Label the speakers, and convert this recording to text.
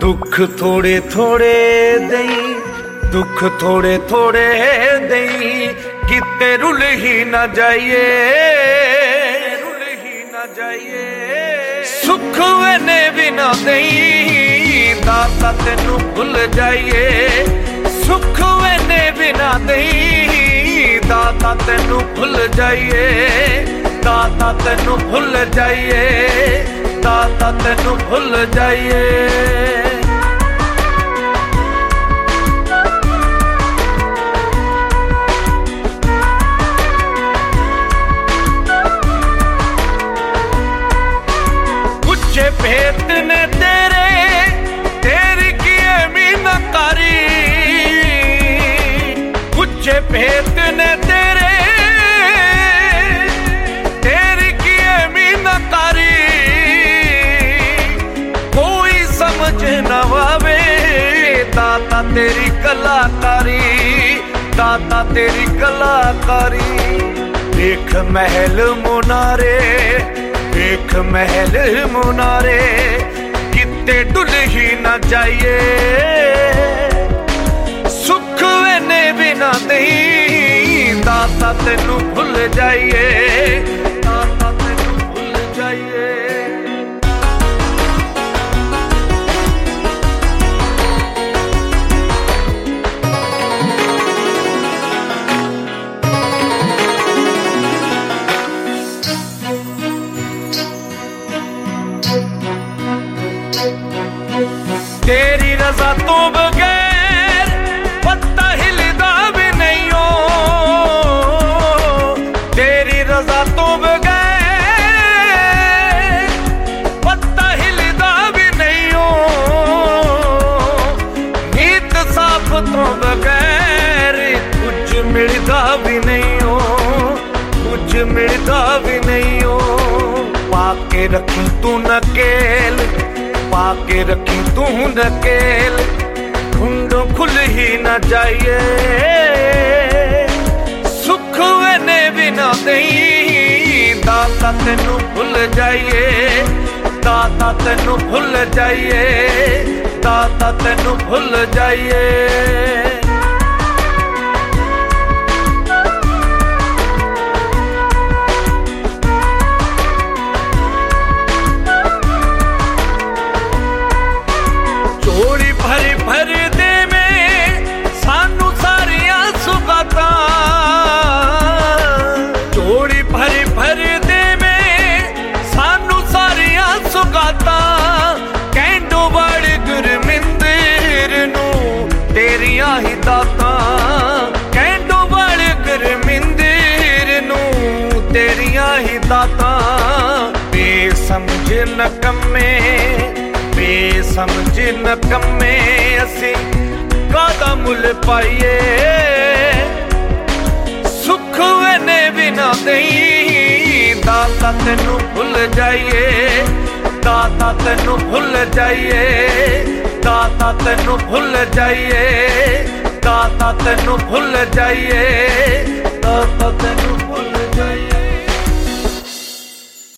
Speaker 1: दुख थोड़े थोड़े दई, दुख थोड़े थोड़े दई, किते रुल ही ना जाइए, रुल ही ना जाइए। सुख वेने भी ना दई, दाता तेनू भुल जाइए। सुख वेने भी ना दई, दाता तेनू भुल जाइए। दाता तेनू भुल जाइए, दाता तेनू भुल जाइए। भेद ने तेरे तेरी किए मीनाकारी, कुछ भेद ने तेरे तेरी किए मीनाकारी। कोई समझ न आवे दाता तेरी कलाकारी, दाता तेरी कलाकारी। देख महल मुनारे, देख महल मुनारे, किते डुल ही ना जाइए। सुख वेने भी ना दई, दाता तेनू भुल जाइए, दाता तेनू भुल जाइए। तेरी रज़ा तो बगैर पत्ता हिलदा भी नहीं हो, तेरी रज़ा तो बगैर पत्ता हिलदा भी नहीं हो। नीत साफ तो बगैर कुछ मिलदा भी नहीं हो, कुछ मिलदा भी नहीं हो। पाके रखी तू नकेल, पाके रखी तू नकेल, ढूंढो खुल ही ना जाइए। सुख वेने भी ना दई, दाता तेनू भुल जाइए, दाता तेनू भुल जाइए, दाता तेनू भुल जाइए। झोली भर भर दे में सानू सारिया सुगाता, झोली भर भर दे में सानू सारिया सुगाता। कहंडो बड़ गुरमिंदर नू तेरिया ही दाता, कहंडो बड़ गुरमिंदर नू तेरिया ही दाता। बेसमझ नकम्मे, बेसमझ नकम्मे, असी कादा मुल पाइए। सुख वेने भी ना दई, दाता तेनू भुल जाइए, दाता तेनू भुल जाइए, दाता तेनू भुल जाइए, दाता तेनू भुल जाइए, दाता तेनू